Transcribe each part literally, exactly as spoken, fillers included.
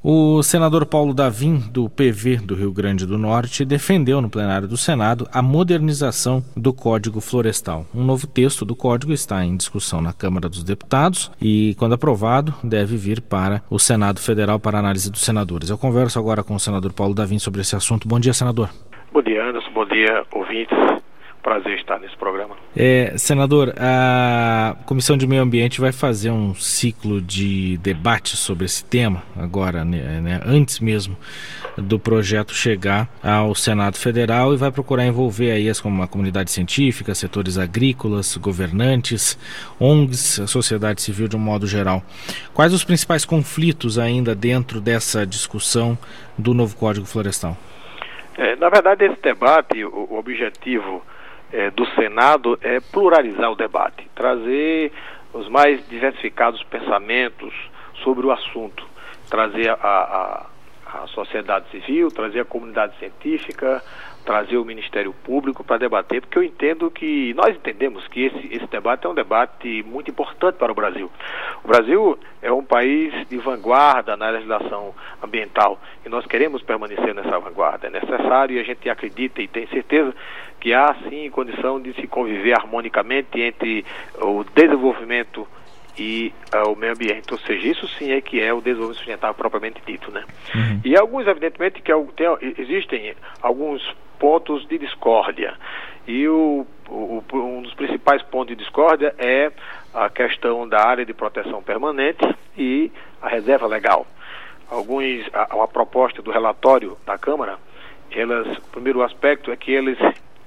O senador Paulo Davim, do P V do Rio Grande do Norte, defendeu no plenário do Senado a modernização do Código Florestal. Um novo texto do Código está em discussão na Câmara dos Deputados e, quando aprovado, deve vir para o Senado Federal para análise dos senadores. Eu converso agora com o senador Paulo Davim sobre esse assunto. Bom dia, senador. Bom dia, Anderson. Bom dia, ouvintes. Prazer estar nesse programa. É, senador, a Comissão de Meio Ambiente vai fazer um ciclo de debate sobre esse tema, agora, né, antes mesmo do projeto chegar ao Senado Federal, e vai procurar envolver aí as, como a comunidade científica, setores agrícolas, governantes, O N Gs, a sociedade civil de um modo geral. Quais os principais conflitos ainda dentro dessa discussão do novo Código Florestal? É, na verdade, esse debate, o, o objetivo É, do Senado é pluralizar o debate, trazer os mais diversificados pensamentos sobre o assunto, trazer a, a, a sociedade civil, trazer a comunidade científica, trazer o Ministério Público para debater, porque eu entendo que, nós entendemos que esse, esse debate é um debate muito importante para o Brasil. O Brasil é um país de vanguarda na legislação ambiental e nós queremos permanecer nessa vanguarda. É necessário, e a gente acredita e tem certeza que há sim condição de se conviver harmonicamente entre o desenvolvimento e uh, o meio ambiente, ou seja, isso sim é que é o desenvolvimento sustentável propriamente dito, né? Uhum. E alguns, evidentemente, que tem, existem alguns pontos de discórdia, e o, o, um dos principais pontos de discórdia é a questão da área de proteção permanente e a reserva legal. Alguns, a, a proposta do relatório da Câmara, elas, o primeiro aspecto é que eles,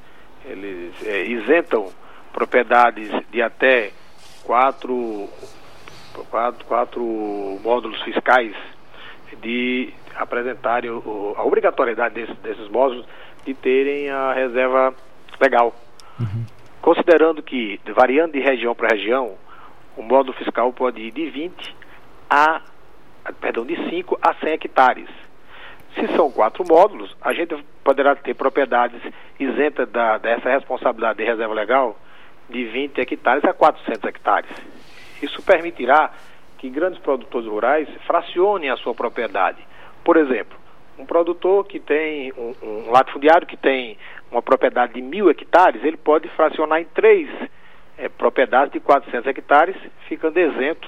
eles é, isentam propriedades de até Quatro, quatro, quatro módulos fiscais de apresentarem o, a obrigatoriedade desses, desses módulos de terem a reserva legal. Uhum. Considerando que, variando de região para região, o módulo fiscal pode ir de vinte a, perdão, de cinco a cem hectares. Se são quatro módulos, a gente poderá ter propriedades isentas da, dessa responsabilidade de reserva legal de vinte hectares a quatrocentos hectares. Isso permitirá que grandes produtores rurais fracionem a sua propriedade. Por exemplo, um produtor que tem um, um latifundiário que tem uma propriedade de mil hectares, ele pode fracionar em três é, propriedades de quatrocentos hectares, ficando isento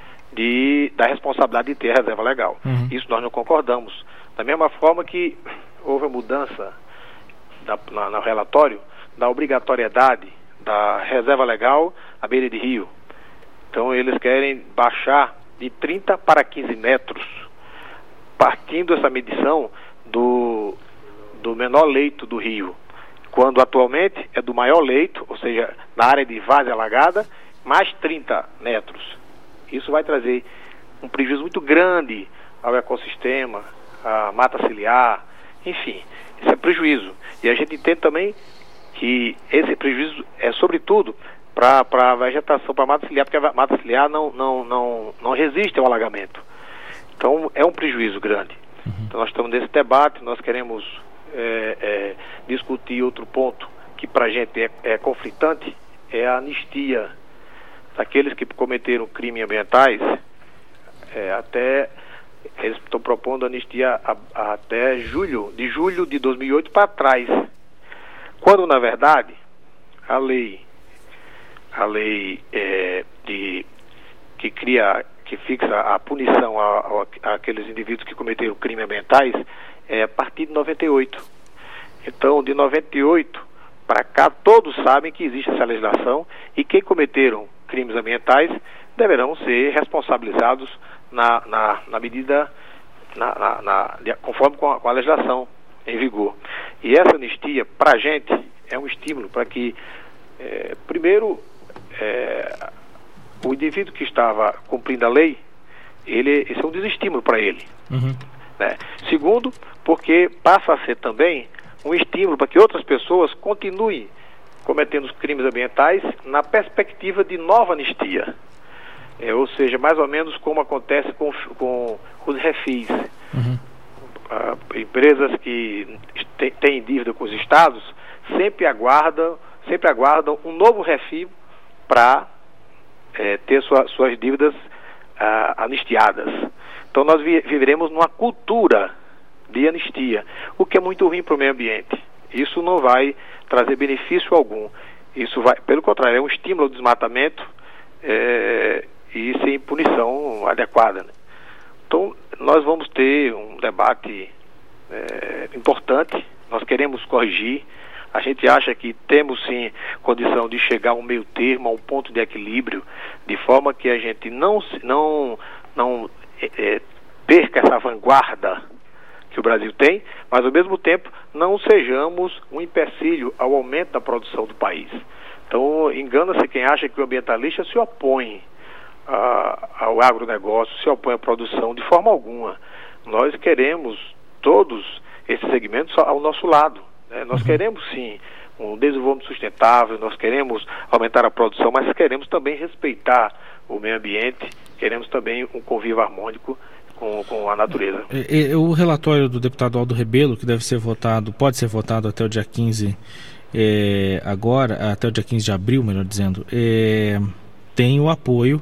de, da responsabilidade de ter a reserva legal. Uhum. Isso nós não concordamos. Da mesma forma que houve a mudança da, na, no relatório da obrigatoriedade da reserva legal à beira de rio. Então eles querem baixar de trinta para quinze metros, partindo essa medição do, do menor leito do rio, quando atualmente é do maior leito, ou seja, na área de várzea alagada, mais trinta metros. Isso vai trazer um prejuízo muito grande ao ecossistema, à mata ciliar, enfim, isso é prejuízo. E a gente entende também que esse prejuízo é sobretudo para a vegetação, para a mata ciliar, porque a mata ciliar não, não, não, não resiste ao alagamento. Então é um prejuízo grande. Uhum. Então nós estamos nesse debate, nós queremos é, é, discutir outro ponto que para a gente é, é conflitante, é a anistia daqueles que cometeram crimes ambientais, é, até, eles estão propondo anistia a, a, até julho, de julho de dois mil e oito para trás. Quando, na verdade, a lei, a lei é, de, que cria, que fixa a punição a, a, àqueles indivíduos que cometeram crimes ambientais é a partir de noventa e oito. Então, de noventa e oito para cá, todos sabem que existe essa legislação e quem cometeram crimes ambientais deverão ser responsabilizados na, na, na medida, na, na, na, conforme com a, com a legislação em vigor. E essa anistia, para a gente, é um estímulo para que, é, primeiro, é, o indivíduo que estava cumprindo a lei, ele, esse é um desestímulo para ele. Uhum. Né? Segundo, porque passa a ser também um estímulo para que outras pessoas continuem cometendo os crimes ambientais na perspectiva de nova anistia. É, ou seja, mais ou menos como acontece com, com os refis. Uhum. Uh, empresas que te, têm dívida com os estados sempre aguardam, sempre aguardam um novo refis para é, ter sua, suas dívidas uh, anistiadas. Então nós vi viveremos numa cultura de anistia, o que é muito ruim para o meio ambiente. Isso não vai trazer benefício algum. Isso vai, pelo contrário, é um estímulo ao desmatamento é, e sem punição adequada, né? Então nós vamos ter um debate é, importante. Nós queremos corrigir. A gente acha que temos sim condição de chegar a um meio termo, a um ponto de equilíbrio, de forma que a gente não, não, não é, é, perca essa vanguarda que o Brasil tem, mas ao mesmo tempo não sejamos um empecilho ao aumento da produção do país. Então engana-se quem acha que o ambientalista se opõe a, ao agronegócio, se opõe à produção de forma alguma. Nós queremos todos esses segmentos ao nosso lado. Nós queremos sim um desenvolvimento sustentável, nós queremos aumentar a produção, mas queremos também respeitar o meio ambiente, queremos também um convívio harmônico com, com a natureza. E, e, o relatório do deputado Aldo Rebelo, que deve ser votado, pode ser votado até o dia quinze, é, agora, até o dia quinze de abril, melhor dizendo, é, tem o apoio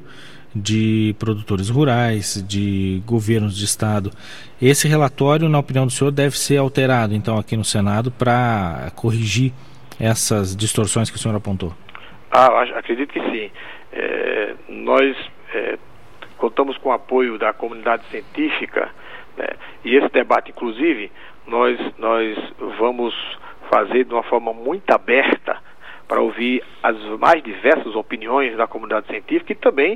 de produtores rurais, de governos de estado. Esse relatório, na opinião do senhor, deve ser alterado, então, aqui no Senado para corrigir essas distorções que o senhor apontou? Ah, acredito que sim. É, nós é, contamos com o apoio da comunidade científica, né, e esse debate, inclusive, nós, nós vamos fazer de uma forma muito aberta para ouvir as mais diversas opiniões da comunidade científica e também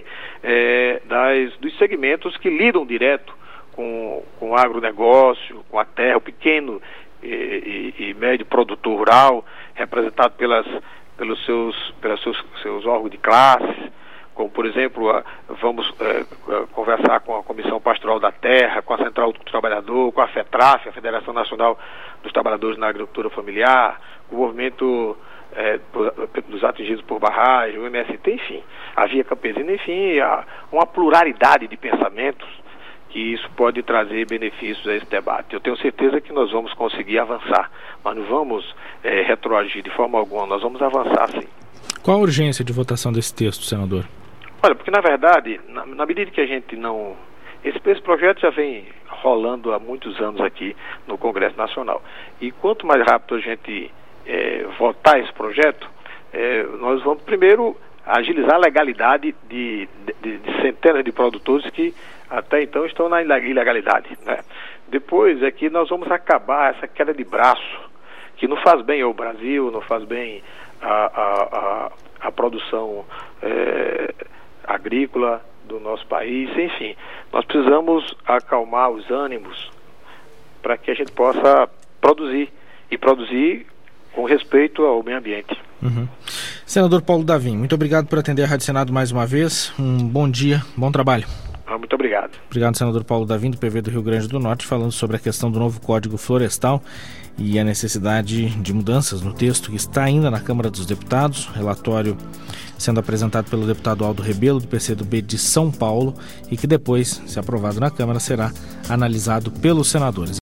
é, das, dos segmentos que lidam direto com, com o agronegócio, com a terra, o pequeno e, e, e médio produtor rural, representado pelas, pelos seus, pelos seus, seus órgãos de classe, como, por exemplo, a, vamos é, conversar com a Comissão Pastoral da Terra, com a Central do Trabalhador, com a FETRAF, a Federação Nacional dos Trabalhadores na Agricultura Familiar, com o movimento É, dos atingidos por barragem, o M S T, enfim, a Via Campesina, enfim, há uma pluralidade de pensamentos que isso pode trazer benefícios a esse debate. Eu tenho certeza que nós vamos conseguir avançar, mas não vamos é, retroagir de forma alguma, nós vamos avançar sim. Qual a urgência de votação desse texto, senador? Olha, porque na verdade, na, na medida que a gente não... Esse, esse projeto já vem rolando há muitos anos aqui no Congresso Nacional, e quanto mais rápido a gente É, votar esse projeto, é, nós vamos primeiro agilizar a legalidade de, de, de centenas de produtores que até então estão na ilegalidade, né? Depois é que nós vamos acabar essa queda de braço que não faz bem ao Brasil, não faz bem à a, a, a produção é, agrícola do nosso país, enfim. Nós precisamos acalmar os ânimos para que a gente possa produzir e produzir com respeito ao meio ambiente. Uhum. Senador Paulo Davim, muito obrigado por atender a Rádio Senado mais uma vez. Um bom dia, bom trabalho. Ah, muito obrigado. Obrigado, senador Paulo Davim, do P V do Rio Grande do Norte, falando sobre a questão do novo Código Florestal e a necessidade de mudanças no texto que está ainda na Câmara dos Deputados. Relatório sendo apresentado pelo deputado Aldo Rebelo, do P C do B de São Paulo, e que depois, se aprovado na Câmara, será analisado pelos senadores.